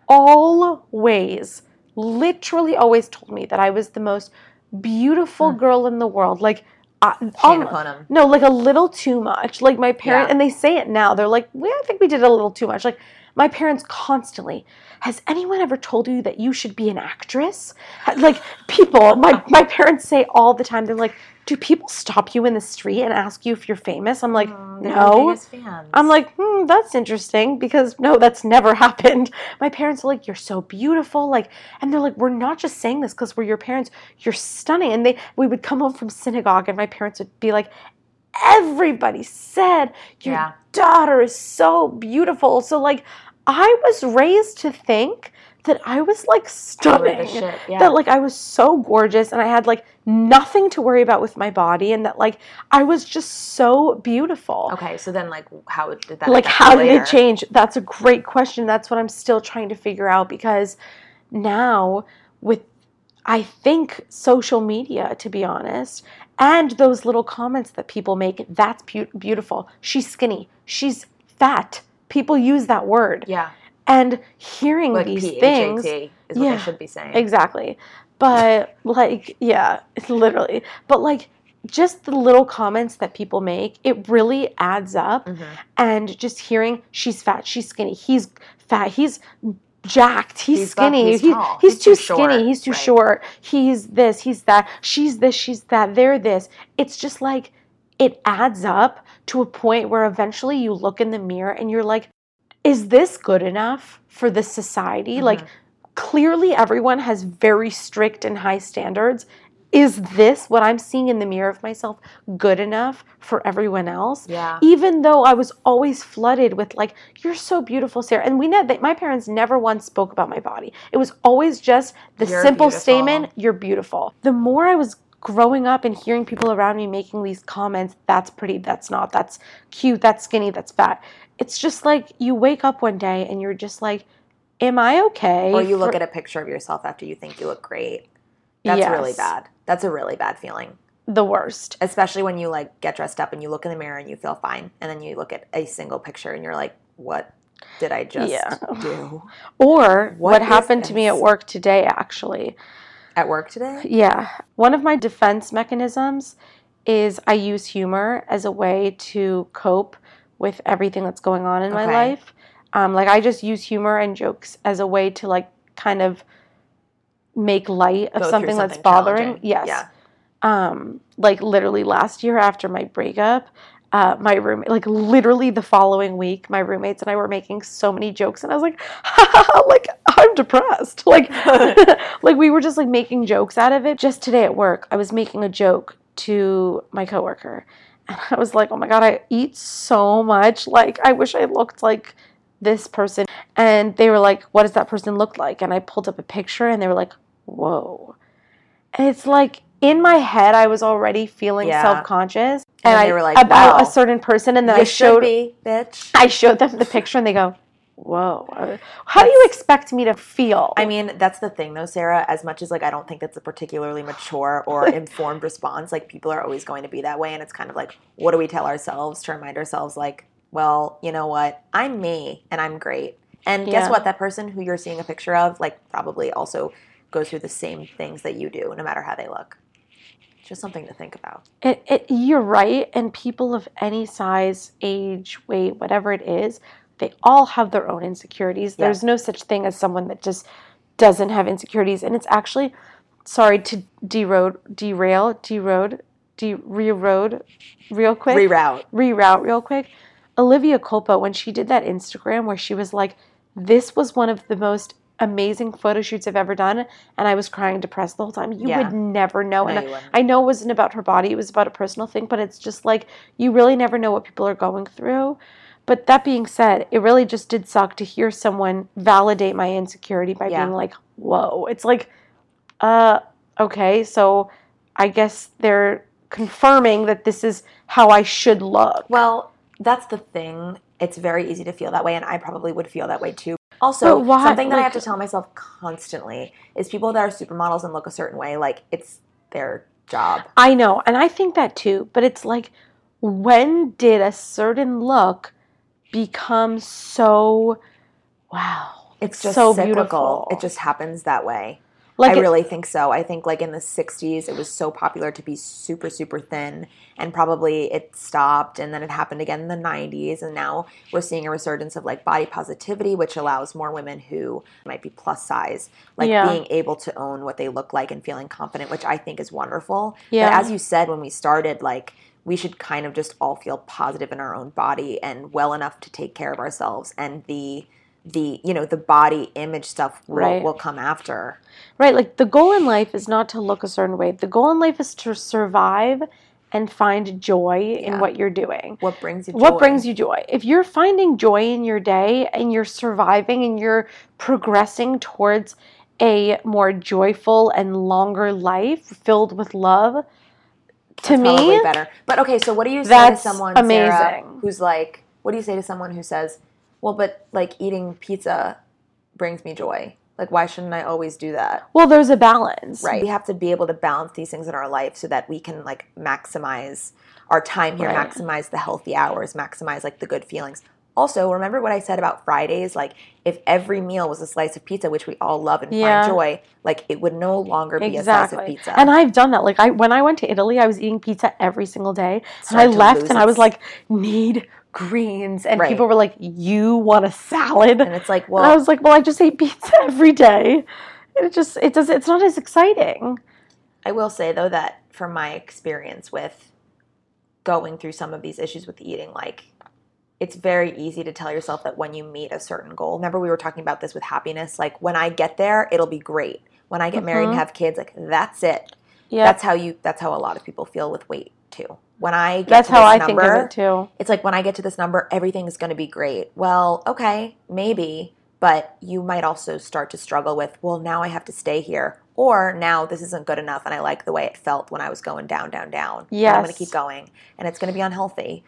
always, literally always told me that I was the most beautiful Hmm. girl in the world. Like, uh, Shane um, upon him. no, like a little too much. Like my parents, Yeah. and they say it now. They're like, "We, I think we did a little too much." Like, My parents constantly, has anyone ever told you that you should be an actress? Like, people, my, my parents say all the time, they're like, do people stop you in the street and ask you if you're famous? I'm like, Mm, no. I'm like, hmm, that's interesting because no, that's never happened. My parents are like, you're so beautiful. Like, and they're like, we're not just saying this because we're your parents. You're stunning. And they, we would come home from synagogue and my parents would be like, everybody said your yeah. daughter is so beautiful. So like, I was raised to think that I was like stunning, shit, yeah. that like I was so gorgeous and I had like nothing to worry about with my body and that like I was just so beautiful. Okay, so then like how did that like how did it change? That's a great question. That's what I'm still trying to figure out because now with I think social media, to be honest, and those little comments that people make, that's be- beautiful. She's skinny. She's fat. People use that word. Yeah. And hearing like these P H A T things is what yeah, they should be saying. Exactly. But like, yeah, it's literally. But like just the little comments that people make, it really adds up. Mm-hmm. And just hearing she's fat, she's skinny, he's fat, he's jacked, he's, he's skinny, he's, he, tall. he's, he's too, too skinny, short, he's too right. short, he's this, he's that, she's this, she's that, they're this. It's just like it adds up to a point where eventually you look in the mirror and you're like, is this good enough for this society? Mm-hmm. Like, clearly everyone has very strict and high standards. Is this, what I'm seeing in the mirror of myself, good enough for everyone else? Yeah. Even though I was always flooded with like, you're so beautiful, Sarah. And we know that my parents never once spoke about my body. It was always just the you're simple beautiful. statement, you're beautiful. The more I was growing up and hearing people around me making these comments, that's pretty, that's not, that's cute, that's skinny, that's fat. It's just like you wake up one day and you're just like, am I okay? Or you for- look at a picture of yourself after you think you look great. That's yes. really bad. That's a really bad feeling. The worst. Especially when you like get dressed up and you look in the mirror and you feel fine. And then you look at a single picture and you're like, what did I just yeah. do? Or what, what happened this? to me at work today, actually. At work today? Yeah. One of my defense mechanisms is I use humor as a way to cope with everything that's going on in okay. my life. Um, like I just use humor and jokes as a way to like kind of make light of something, something that's bothering. Yes. Yeah. Um, like literally last year after my breakup, uh, my roommate, like literally the following week, my roommates and I were making so many jokes and I was like, ha, ha, ha, like I'm depressed. Like, like we were just like making jokes out of it. Just today at work, I was making a joke to my coworker and I was like, oh my God, I eat so much. Like, I wish I looked like this person. And they were like, what does that person look like? And I pulled up a picture and they were like, whoa. And it's like, in my head, I was already feeling yeah. self-conscious. And, and they I, were like, about wow, a certain person. And then you I showed, should be, bitch. I showed them the picture and they go, whoa. How that's, do you expect me to feel? I mean, that's the thing though, Sarah, as much as like, I don't think that's a particularly mature or informed response. Like people are always going to be that way. And it's kind of like, what do we tell ourselves to remind ourselves like, well, you know what? I'm me and I'm great. And yeah. guess what? That person who you're seeing a picture of, like probably also goes through the same things that you do, no matter how they look. Just something to think about. It, it, you're right. And people of any size, age, weight, whatever it is, they all have their own insecurities. Yeah. There's no such thing as someone that just doesn't have insecurities. And it's actually, sorry to derail, derail, derail, de- reroad real quick. Reroute. Reroute real quick. Olivia Culpo, when she did that Instagram where she was like, this was one of the most amazing photo shoots I've ever done, and I was crying depressed the whole time. You yeah. would never know. No, and I, I know it wasn't about her body, it was about a personal thing, but it's just like, you really never know what people are going through. But that being said, it really just did suck to hear someone validate my insecurity by yeah. being like, whoa. It's like, uh, okay, so I guess they're confirming that this is how I should look. Well, that's the thing. It's very easy to feel that way, and I probably would feel that way too. Also, something that like, I have to tell myself constantly is people that are supermodels and look a certain way, like, it's their job. I know, and I think that too, but it's like, when did a certain look become so, wow, it's just so cyclical. Beautiful. It just happens that way. Like I it, really think so. I think like in the sixties, it was so popular to be super, super thin, and probably it stopped, and then it happened again in the nineties, and now we're seeing a resurgence of like body positivity, which allows more women who might be plus size, like Yeah. being able to own what they look like and feeling confident, which I think is wonderful. Yeah. But as you said when we started, like we should kind of just all feel positive in our own body and well enough to take care of ourselves, and the the you know the body image stuff will, Right. will come after. Right, like the goal in life is not to look a certain way. The goal in life is to survive and find joy Yeah. in what you're doing. What brings you joy? What brings you joy? If you're finding joy in your day and you're surviving and you're progressing towards a more joyful and longer life filled with love, to That's me, probably better. But okay, so what do you say that's to someone, amazing. Sarah, who's like, what do you say to someone who says, well, but like eating pizza brings me joy. Like, why shouldn't I always do that? Well, there's a balance. Right. We have to be able to balance these things in our life so that we can like maximize our time here, Right. maximize the healthy hours, maximize like the good feelings. Also, remember what I said about Fridays? Like, if every meal was a slice of pizza, which we all love and Yeah. find joy, like it would no longer be Exactly. a slice of pizza. And I've done that. Like I when I went to Italy, I was eating pizza every single day. Started and I to left lose and I was its- like, need greens. And Right. people were like, you want a salad? and it's like, well, and I was like, well, I just ate pizza every day. And it just it does it's not as exciting. I will say, though, that from my experience with going through some of these issues with eating, like, it's very easy to tell yourself that when you meet a certain goal, remember we were talking about this with happiness, like, when I get there, it'll be great. When I get married and Mhm. have kids, like, that's it. Yeah. That's how you, that's how a lot of people feel with weight, too. When I get That's to how this I number, think of it too. it's like, when I get to this number, everything is going to be great. Well, okay, maybe, but you might also start to struggle with, well, now I have to stay here. Or now this isn't good enough and I like the way it felt when I was going down, down, down. And I'm going to Yes. keep going. And it's going to be unhealthy.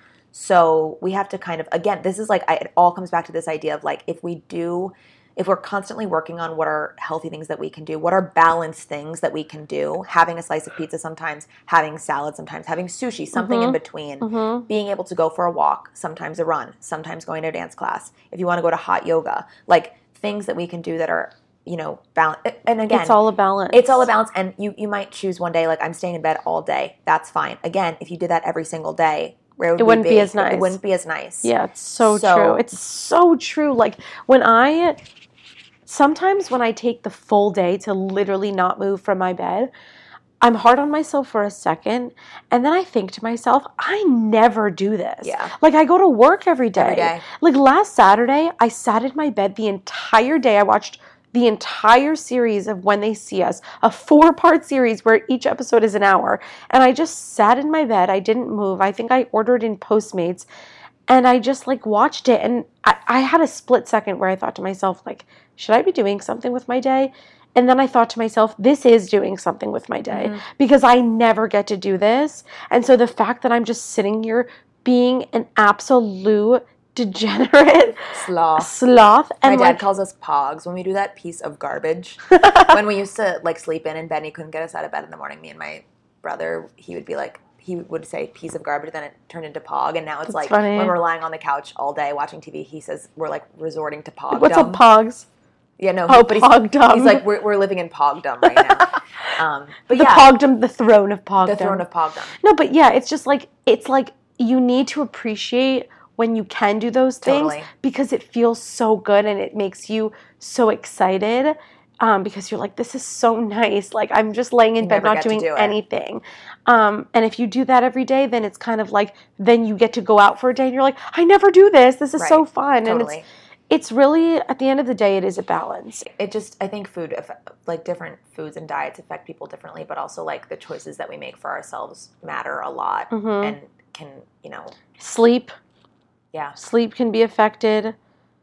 So we have to kind of, again, this is like, I, it all comes back to this idea of like, if we do, if we're constantly working on what are healthy things that we can do, what are balanced things that we can do, having a slice of pizza sometimes, having salad sometimes, having sushi, something in between, Mhm. being able to go for a walk, sometimes a run, sometimes going to a dance class, if you want to go to hot yoga, like things that we can do that are, you know, balance. And again, It's all a balance. it's all a balance, and you, you might choose one day, like, I'm staying in bed all day. That's fine. Again, if you did that every single day, where would It we wouldn't be be as nice. It wouldn't be as nice. Yeah, it's so, So- true. It's so true. Like when I sometimes when I take the full day to literally not move from my bed, I'm hard on myself for a second, and then I think to myself, I never do this. Yeah. Like I go to work every day. Every day. Like last Saturday, I sat in my bed the entire day. I watched the entire series of When They See Us, a four-part series where each episode is an hour. And I just sat in my bed. I didn't move. I think I ordered in Postmates. And I just like watched it. And I, I had a split second where I thought to myself, like, should I be doing something with my day? And then I thought to myself, this is doing something with my day Mm-hmm. because I never get to do this. And so the fact that I'm just sitting here being an absolute degenerate Sloth. sloth My and dad like calls us pogs when we do that piece of garbage. When we used to like sleep in and Benny couldn't get us out of bed in the morning, me and my brother, he would be like, he would say piece of garbage, then it turned into pog, and now it's That's like funny. when we're lying on the couch all day watching T V, he says we're like resorting to pogdom. what's up, pogs? Yeah, no. Oh, but he's, pogdom. he's like we're we're living in pogdom right now. Um, but The yeah, pogdom, the throne of pogdom. the throne of pogdom. No, but yeah, it's just like it's like you need to appreciate when you can do those things Totally. because it feels so good and it makes you so excited. Um, because you're like, this is so nice. Like I'm just laying in You bed, never not get to doing do it. anything. Um, and if you do that every day, then it's kind of like then you get to go out for a day and you're like, I never do this. This is so Right. fun. And Totally. it's it's really at the end of the day, it is a balance. It just, I think food, aff- like different foods and diets affect people differently, but also like the choices that we make for ourselves matter a lot Mhm. and can, you know, Sleep. yeah. Sleep can be affected.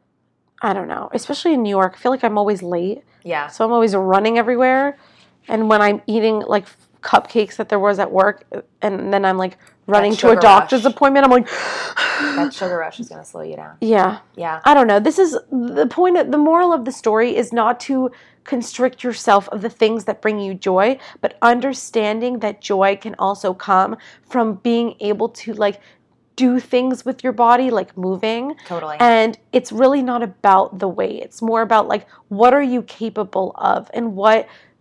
I don't know, especially in New York. I feel like I'm always late, Yeah. so I'm always running everywhere. And when I'm eating like cupcakes that there was at work, and then I'm like running to a sugar doctor's rush. appointment, I'm like, That sugar rush is going to slow you down. yeah, Yeah. I don't know. This is the point. Of, the moral of the story is not to constrict yourself of the things that bring you joy, but understanding that joy can also come from being able to like do things with your body, like moving. Totally. And it's really not about the weight. It's more about like what are you capable of and what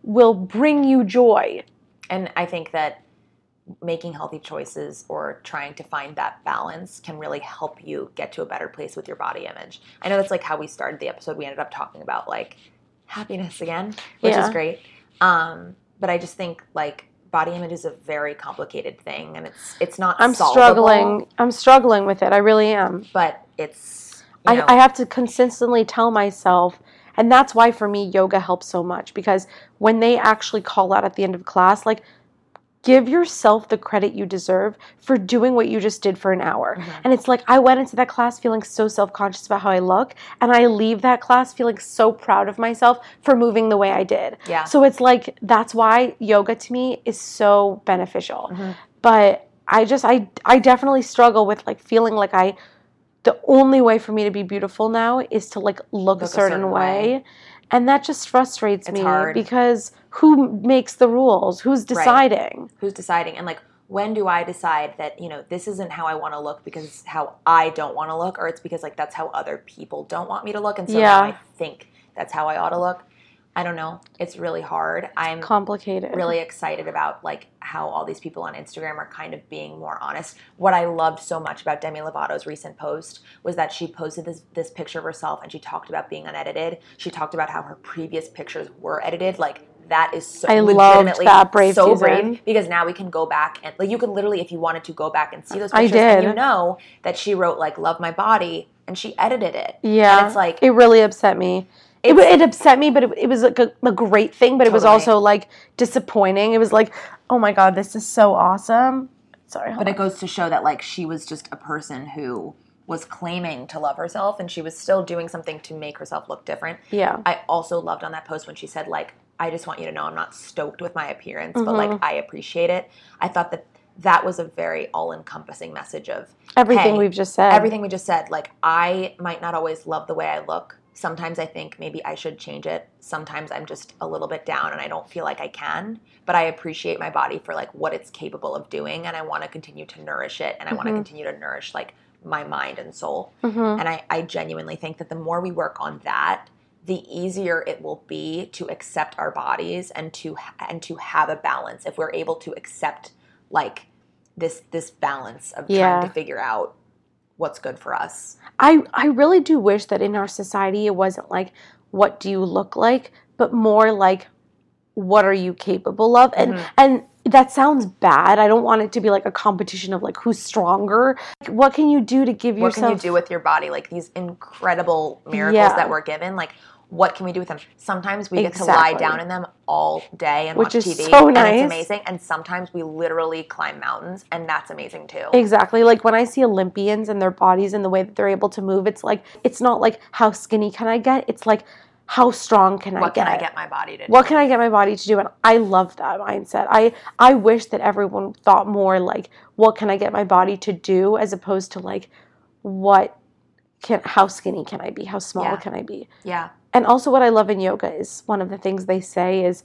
will bring you joy. And I think that making healthy choices or trying to find that balance can really help you get to a better place with your body image. I know that's like how we started the episode. We ended up talking about like happiness again, which yeah. is great. Um, but I just think like body image is a very complicated thing, and it's it's not I'm solvable, struggling. I'm struggling with it. I really am. But it's, you know, I, I have to consistently tell myself, and that's why for me yoga helps so much, because when they actually call out at the end of class, like, give yourself the credit you deserve for doing what you just did for an hour. Mm-hmm. And it's like, I went into that class feeling so self-conscious about how I look, and I leave that class feeling so proud of myself for moving the way I did. Yeah. So it's like, that's why yoga to me is so beneficial. Mm-hmm. But I just, I, I definitely struggle with like feeling like I, the only way for me to be beautiful now is to like look, look a, certain a certain way. way. And that just frustrates it's me hard. Because who makes the rules? Who's deciding? Right. Who's deciding? And like, when do I decide that, you know, this isn't how I want to look because it's how I don't want to look, or it's because like that's how other people don't want me to look, and so yeah. now I think that's how I ought to look? I don't know. It's really hard. I'm it's complicated. Really excited about like how all these people on Instagram are kind of being more honest. What I loved so much about Demi Lovato's recent post was that she posted this this picture of herself, and she talked about being unedited. She talked about how her previous pictures were edited. Like, that is so I legitimately loved that brave so season. brave, because now we can go back and like you can literally, if you wanted to, go back and see those I pictures, did. and you know that she wrote like "love my body" and she edited it. Yeah, and it's like it really upset me. It, it upset me, but it, it was like a, a great thing. But totally. It was also like disappointing. It was like, oh my god, this is so awesome. Sorry, but on. It goes to show that like she was just a person who was claiming to love herself, and she was still doing something to make herself look different. Yeah. I also loved on that post when she said like, I just want you to know I'm not stoked with my appearance, mm-hmm. but like I appreciate it. I thought that that was a very all-encompassing message of everything hey, we've just said. Everything we just said. Like, I might not always love the way I look. Sometimes I think maybe I should change it. Sometimes I'm just a little bit down and I don't feel like I can. But I appreciate my body for like what it's capable of doing, and I want to continue to nourish it, and I mm-hmm. want to continue to nourish like my mind and soul. Mm-hmm. And I, I genuinely think that the more we work on that, the easier it will be to accept our bodies and to and to have a balance. If we're able to accept like this this balance of yeah. trying to figure out what's good for us. I, I really do wish that in our society it wasn't like, what do you look like, but more like, what are you capable of? And mm-hmm. and that sounds bad. I don't want it to be like a competition of like who's stronger. Like, what can you do to give what yourself... What can you do with your body? Like these incredible miracles yeah. that we're given. Like, what can we do with them? Sometimes we exactly. get to lie down in them all day and Which watch is T V. So nice. And it's amazing. And sometimes we literally climb mountains, and that's amazing too. Exactly. Like when I see Olympians and their bodies and the way that they're able to move, it's like, it's not like how skinny can I get? It's like, how strong can what I get? What can I get my body to do? What can I get my body to do? And I love that mindset. I, I wish that everyone thought more like, what can I get my body to do, as opposed to like, what can, how skinny can I be? How small yeah. can I be? Yeah. And also what I love in yoga is one of the things they say is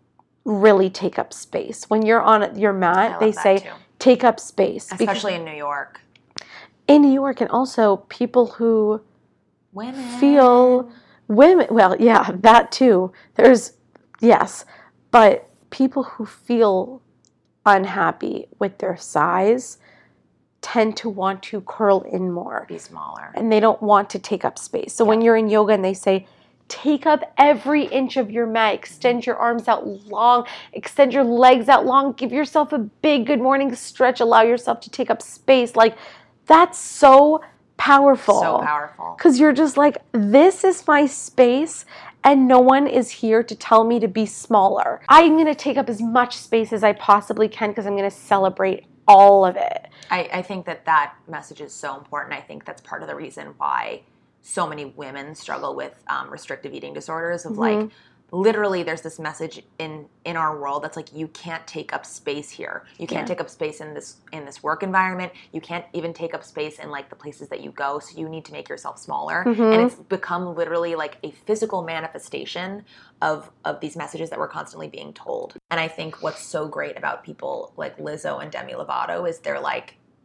really take up space. When you're on your mat, they say too. Take up space. Especially in New York. In New York, and also people who women. feel... Women, well, yeah, that too. There's, yes. But people who feel unhappy with their size tend to want to curl in more. Be smaller. And they don't want to take up space. So yeah. when you're in yoga and they say, take up every inch of your mat, extend your arms out long, extend your legs out long, give yourself a big good morning stretch, allow yourself to take up space. Like, that's so powerful. So powerful. Because you're just like, this is my space, and no one is here to tell me to be smaller. I'm going to take up as much space as I possibly can because I'm going to celebrate all of it. I, I think that that message is so important. I think that's part of the reason why so many women struggle with um, restrictive eating disorders of mm-hmm. like, literally there's this message in in our world that's like, you can't take up space here. You can't yeah. take up space in this in this work environment. You can't even take up space in like the places that you go, so you need to make yourself smaller. Mm-hmm. And it's become literally like a physical manifestation of of these messages that we're constantly being told. And I think what's so great about people like Lizzo and Demi Lovato is they're like,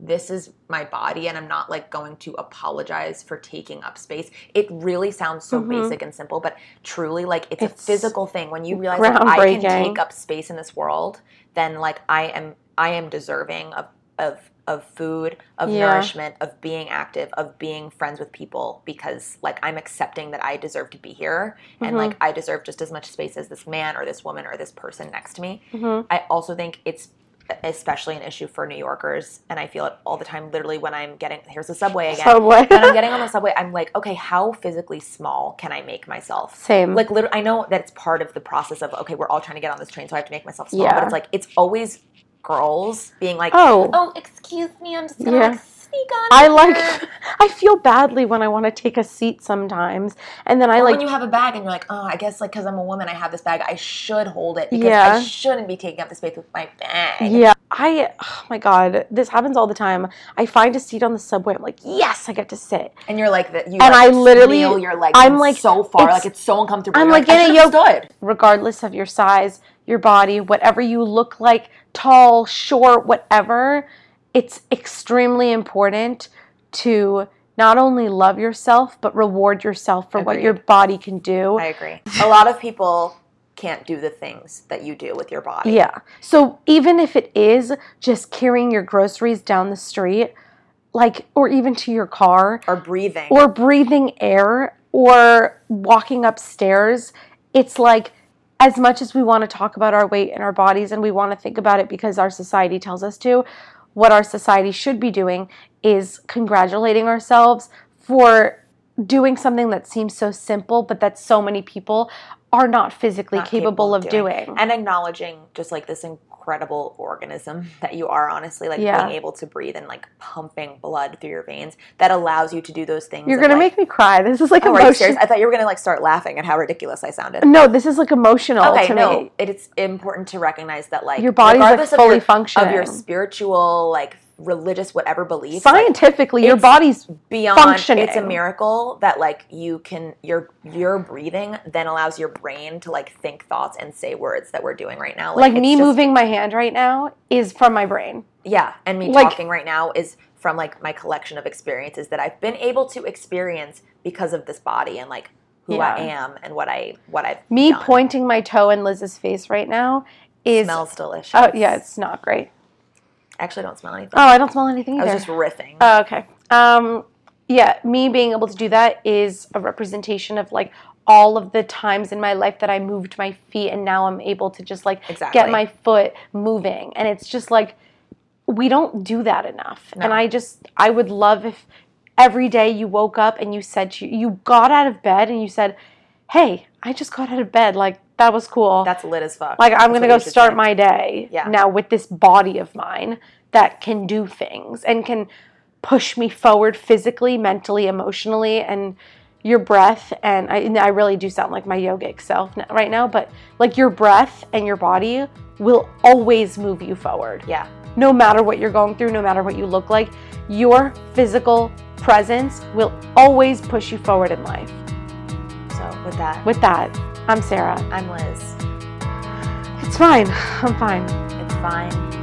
this is my body and I'm not like going to apologize for taking up space. It really sounds so mm-hmm. basic and simple, but truly like it's, it's a physical thing. When you realize that I can take up space in this world, then like I am I am deserving of of of food, of yeah. nourishment, of being active, of being friends with people, because like I'm accepting that I deserve to be here mm-hmm. and like I deserve just as much space as this man or this woman or this person next to me. Mm-hmm. I also think it's especially an issue for New Yorkers, and I feel it all the time. Literally when I'm getting, here's the subway again. Subway. When I'm getting on the subway, I'm like, okay, how physically small can I make myself? Same. Like literally, I know that it's part of the process of, okay, we're all trying to get on this train, so I have to make myself small, yeah. but it's like, it's always girls being like, oh, oh excuse me, I'm just gonna yeah. like sneak on I here. like I feel badly when I want to take a seat sometimes, and then I or like when you have a bag and you're like, oh, I guess like because I'm a woman I have this bag, I should hold it because yeah. I shouldn't be taking up the space with my bag. Yeah, I oh my god, this happens all the time. I find a seat on the subway, I'm like, yes, I get to sit, and you're like that you and like I literally feel your legs I'm like so far it's, like it's so uncomfortable. I'm you're like, like in a yoga, regardless of your size, your body, whatever you look like, tall, short, whatever, it's extremely important to not only love yourself, but reward yourself for Agreed. What your body can do. I agree. A lot of people can't do the things that you do with your body. Yeah. So even if it is just carrying your groceries down the street, like, or even to your car. Or breathing. Or breathing air, or walking upstairs, it's like, as much as we want to talk about our weight and our bodies and we want to think about it because our society tells us to, what our society should be doing is congratulating ourselves for doing something that seems so simple, but that so many people are not physically not capable, capable of doing. doing. And acknowledging just like this incredible organism that you are, honestly, like yeah. being able to breathe and like pumping blood through your veins that allows you to do those things. You're going like, to make me cry. This is like oh, emotional. I thought you were going to like start laughing at how ridiculous I sounded. No, this is like emotional okay, to no, me. It's important to recognize that like your body's like fully of your, functioning. Of your spiritual, like religious, whatever beliefs. Scientifically, like, your body's beyond functioning. It's a miracle that like you can, your your breathing then allows your brain to like think thoughts and say words that we're doing right now. Like, like me just, moving my hand right now is from my brain. Yeah, and me like, talking right now is from like my collection of experiences that I've been able to experience because of this body and like who yeah. I am and what I what I've me done. Pointing my toe in Liz's face right now is smells delicious. Oh yeah, it's not great. I actually don't smell anything. Oh, I don't smell anything either. I was just riffing. Oh, okay. Um, yeah, me being able to do that is a representation of like all of the times in my life that I moved my feet and now I'm able to just like exactly. get my foot moving. And it's just like, we don't do that enough. No. And I just, I would love if every day you woke up and you said, to, you got out of bed and you said, hey, I just got out of bed. Like, that was cool. That's lit as fuck. Like, I'm going to go start my day yeah. now with this body of mine that can do things and can push me forward physically, mentally, emotionally, and your breath. And I, and I really do sound like my yogic self right now, but like your breath and your body will always move you forward. Yeah. No matter what you're going through, no matter what you look like, your physical presence will always push you forward in life. So with that. With that. I'm Sarah. I'm Liz. It's fine. I'm fine. It's fine.